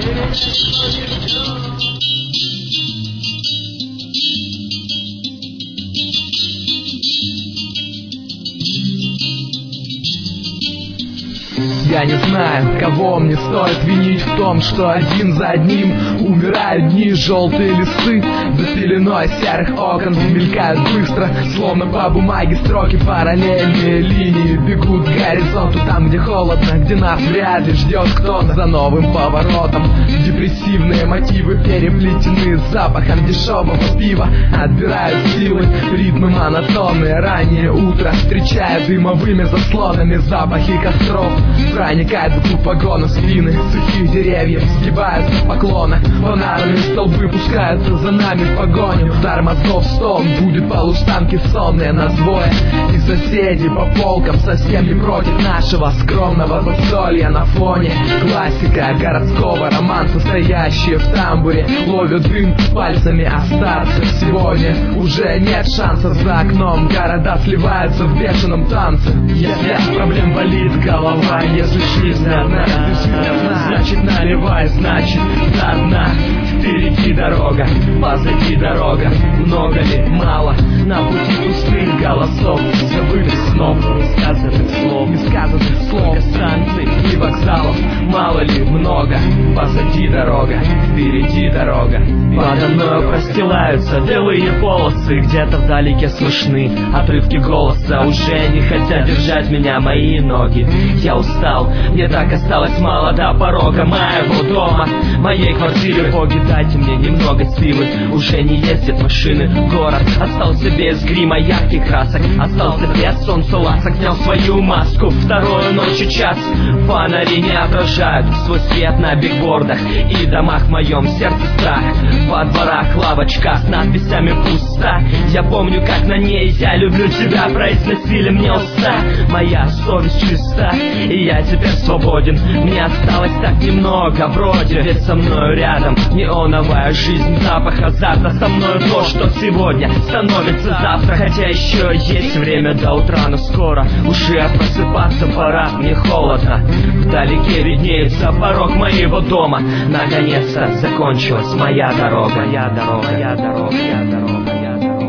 Я не знаю, кого мне стоит винить в том, что один за одним умирают дни. Желтые листы за пеленой серых окон мелькают быстро, словно по бумаге строки. Параллельные линии бегут к горизонту, там, где холодно, где нас вряд ли ждет кто-то. За новым поворотом депрессивные мотивы переплетены с запахом дешевого пива. Отбирают силы, ритмы монотонные. Раннее утро встречая дымовыми заслонами запахи костров. Проникает вглубь вагона спины сухих деревьев, сгибаются в поклонах. Фонарные столбы пускаются за нами в погоню. Удар мозгов стон, будет полустанки сонные нас двое. И соседи по полкам совсем не против нашего скромного застолья. На фоне классика городского романса, стоящие в тамбуре ловят дым пальцами остаться. Сегодня уже нет шансов, за окном города сливаются в бешеном танце. Если от проблем болит голова, если жизнь одна, значит наливай, значит до дна. Впереди дорога, позади дорога. Много ли, мало, на пути пустых голосов, забытых снов, несказанных слов, станций и вокзалов. Мало ли, много, позади дорога, впереди дорога. Подо мною простилаются белые полосы, где-то вдалеке слышны отрывки голоса. Уже не хотят держать меня мои ноги. Я устал, мне так осталось мало до порога моего дома, моей квартиры. Боги, дайте мне немного силы. Уже не ездят машины, город остался без грима ярких красок, остался без солнца ласок. Снял свою маску, вторую ночи час. Фонари не отражают свой свет на бигбордах и домах. В моем сердце страх, во дворах лавочка с надписями пуста. Я помню, как на ней я люблю тебя произносили мне уста. Моя совесть чиста, и я теперь свободен. Мне осталось так немного вроде, ведь со мною рядом неоновая жизнь, запах азарта. Со мною то, что сегодня становится завтра. Хотя еще есть время до утра, но скоро уже просыпаться пора. Мне холодно, вдалеке виднеется порог моего дома. Наконец-то закончилась моя дорога, моя дорога, моя дорога, моя дорога, моя дорога.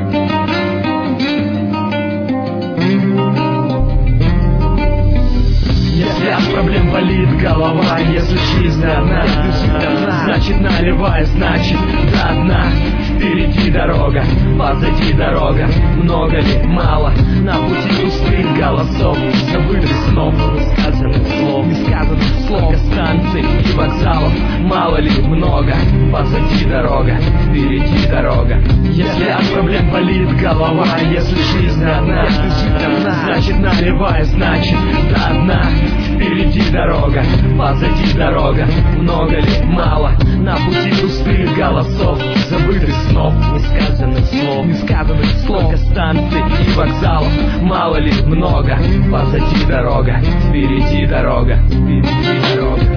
Если от проблем болит голова, если жизнь одна, значит наливай, значит до дна. Впереди дорога, позади дорога. Много ли, мало, на пути пустых голосов, забытых снов, несказанных слов, станций и вокзалов. Мало ли, много, позади дорога, впереди дорога. Если от проблем болит голова, если жизнь одна, значит наливай, значит до дна. Впереди дорога, позади дорога. Много ли, мало, на пути пустых голосов, забытых снов, несказанных слов, станций и вокзалов. Мало ли, много, позади дорога, впереди дорога, впереди дорога.